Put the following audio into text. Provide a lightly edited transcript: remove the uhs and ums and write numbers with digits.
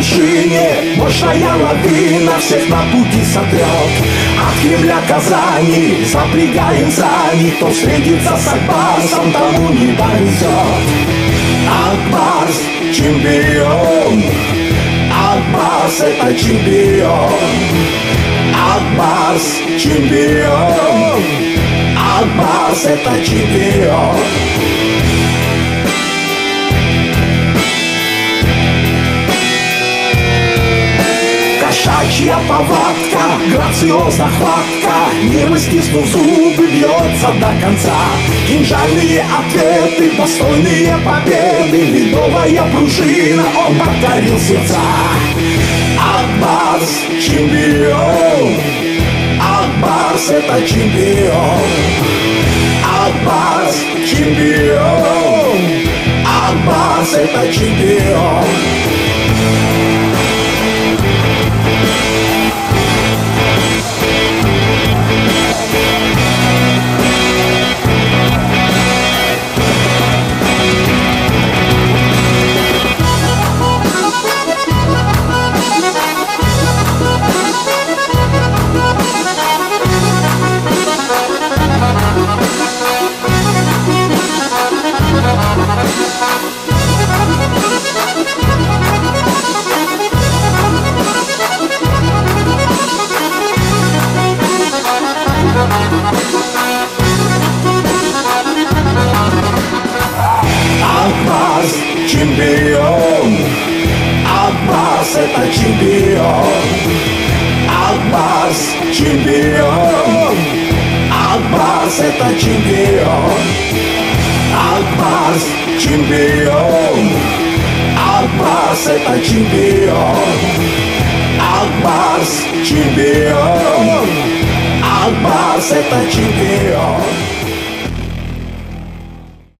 вершине мощная лавина всех на пути сотрет. От Кремля Казани запрягаем сани, кто встретится с Акбарсом, тому не повезет. Акбарс чемпион, Акбарс это чемпион, Акбарс чемпион, Акбарс это чемпион. Кошачья повадка, грациозна хватка, не стиснув зубы, бьется до конца. Кинжальные ответы, достойные победы, ледовая пружина, он покорил сердца. Акбарс чемпион, Акбарс это чемпион, Акбарс чемпион, Акбарс это чемпион. Акбарс чемпион, Акбарс это чемпион, Акбарс чемпион, Акбарс это чемпион, Акбарс чемпион, Акбарс это чемпион, Акбарс чемпион, Акбарс это чемпион.